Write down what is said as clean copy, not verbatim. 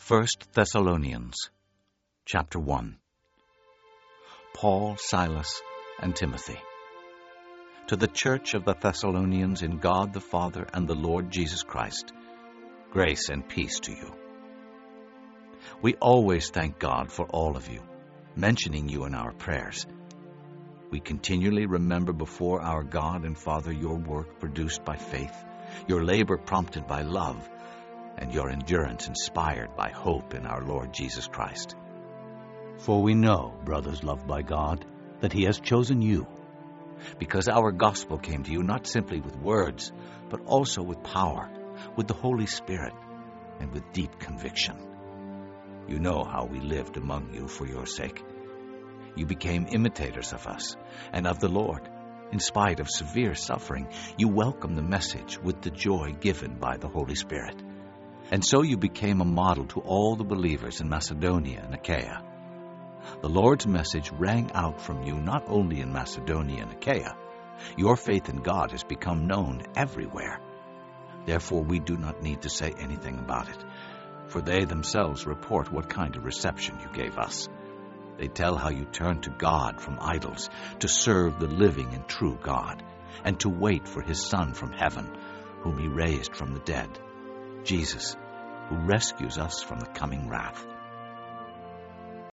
1 Thessalonians, chapter 1. Paul, Silas, and Timothy. To the church of the Thessalonians in God the Father and the Lord Jesus Christ, grace and peace to you. We always thank God for all of you, mentioning you in our prayers. We continually remember before our God and Father your work produced by faith, your labor prompted by love, and your endurance inspired by hope in our Lord Jesus Christ. For we know, brothers loved by God, that He has chosen you, because our gospel came to you not simply with words, but also with power, with the Holy Spirit, and with deep conviction. You know how we lived among you for your sake. You became imitators of us and of the Lord. In spite of severe suffering, you welcomed the message with the joy given by the Holy Spirit. And so you became a model to all the believers in Macedonia and Achaia. The Lord's message rang out from you not only in Macedonia and Achaia. Your faith in God has become known everywhere. Therefore we do not need to say anything about it, for they themselves report what kind of reception you gave us. They tell how you turned to God from idols to serve the living and true God, and to wait for His Son from heaven, whom He raised from the dead, Jesus, who rescues us from the coming wrath.